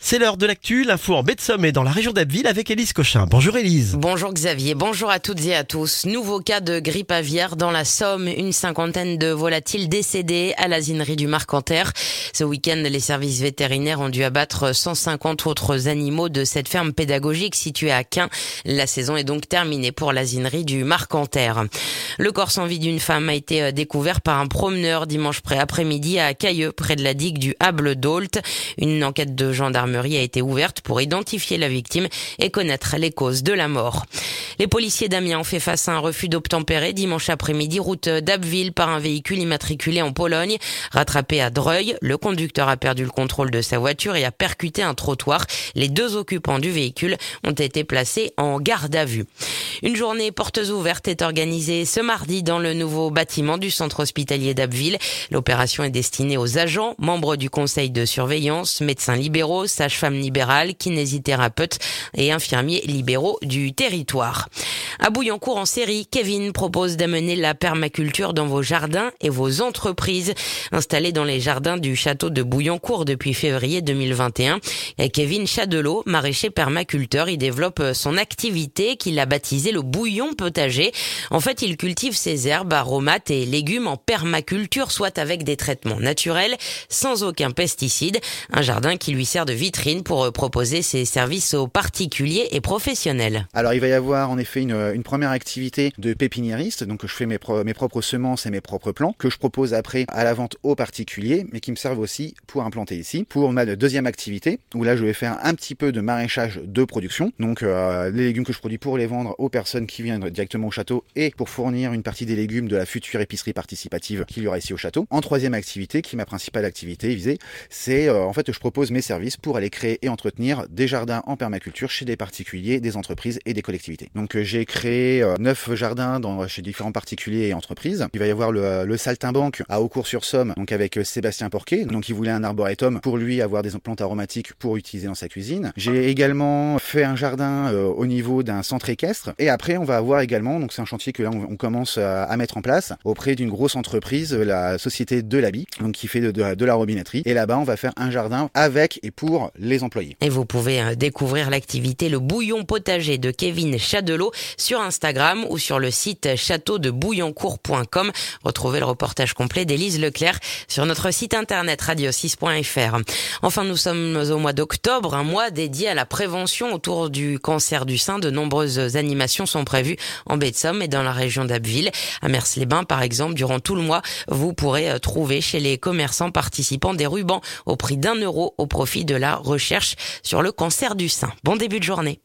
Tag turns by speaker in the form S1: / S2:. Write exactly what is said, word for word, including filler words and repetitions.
S1: C'est l'heure de l'actu, l'info en baie de Somme et dans la région d'Abbeville avec Élise Cochin. Bonjour Élise.
S2: Bonjour Xavier, bonjour à toutes et à tous. Nouveau cas de grippe aviaire dans la Somme, une cinquantaine de volatiles décédés à l'asinerie du Marcanterre. Ce week-end, les services vétérinaires ont dû abattre cent cinquante autres animaux de cette ferme pédagogique située à Quin. La saison est donc terminée pour l'asinerie du Marcanterre. Le corps sans vie d'une femme a été découvert par un promeneur dimanche après-midi à Cailleux, près de la digue du Hable d'Ault. Une enquête de gendarmerie a été ouverte pour identifier la victime et connaître les causes de la mort. Les policiers d'Amiens ont fait face à un refus d'obtempérer dimanche après-midi, route d'Abbeville, par un véhicule immatriculé en Pologne. Rattrapé à Dreuil, le conducteur a perdu le contrôle de sa voiture et a percuté un trottoir. Les deux occupants du véhicule ont été placés en garde à vue. Une journée portes ouvertes est organisée ce mardi dans le nouveau bâtiment du centre hospitalier d'Abbeville. L'opération est destinée aux agents, membres du conseil de surveillance, médecins libéraux, sages-femmes libérales, kinésithérapeutes et infirmiers libéraux du territoire. À Bouillancourt en série, Kevin propose d'amener la permaculture dans vos jardins et vos entreprises. Installé dans les jardins du château de Bouillancourt depuis février deux mille vingt et un, Kevin Chadelot, maraîcher permaculteur, il développe son activité qu'il a baptisée le bouillon potager. En fait, il cultive ses herbes, aromates et légumes en permaculture, soit avec des traitements naturels, sans aucun pesticide. Un jardin qui lui sert de vitrine pour proposer ses services aux particuliers et professionnels.
S3: Alors il va y avoir en effet une, une première activité de pépiniériste, donc je fais mes, pro, mes propres semences et mes propres plants que je propose après à la vente aux particuliers, mais qui me servent aussi pour implanter ici. Pour ma deuxième activité, où là je vais faire un petit peu de maraîchage de production, donc euh, les légumes que je produis pour les vendre aux personnes qui viennent directement au château et pour fournir une partie des légumes de la future épicerie participative qu'il y aura ici au château. En troisième activité, qui est ma principale activité visée, c'est euh, en fait je propose mes services pour aller créer et entretenir des jardins en permaculture chez des particuliers, des entreprises et des collectivités. Donc euh, j'ai créé euh, neuf jardins dans, chez différents particuliers et entreprises. Il va y avoir le, le Saltimbanque à Haucourt-sur-Somme, donc avec euh, Sébastien Porquet, donc il voulait un arboretum pour lui avoir des plantes aromatiques pour utiliser dans sa cuisine. J'ai également fait un jardin euh, au niveau d'un centre équestre et après on va avoir également, donc c'est un chantier que là on, on commence à, à mettre en place auprès d'une grosse entreprise, la société de l'habit, donc qui fait de, de, de la robinetterie, et là-bas on va faire un jardin avec et pour les employés.
S2: Et vous pouvez découvrir l'activité Le Bouillon Potager de Kevin Chadelot sur Instagram ou sur le site château de bouillancourt point com. Retrouvez le reportage complet d'Élise Leclerc sur notre site internet radio six point f r. Enfin, nous sommes au mois d'octobre, un mois dédié à la prévention autour du cancer du sein. De nombreuses animations sont prévues en baie de Somme et dans la région d'Abbeville. À Mers-les-Bains, par exemple, durant tout le mois, vous pourrez trouver chez les commerçants participants des rubans au prix d'un euro au profit de la recherche sur le cancer du sein. Bon début de journée.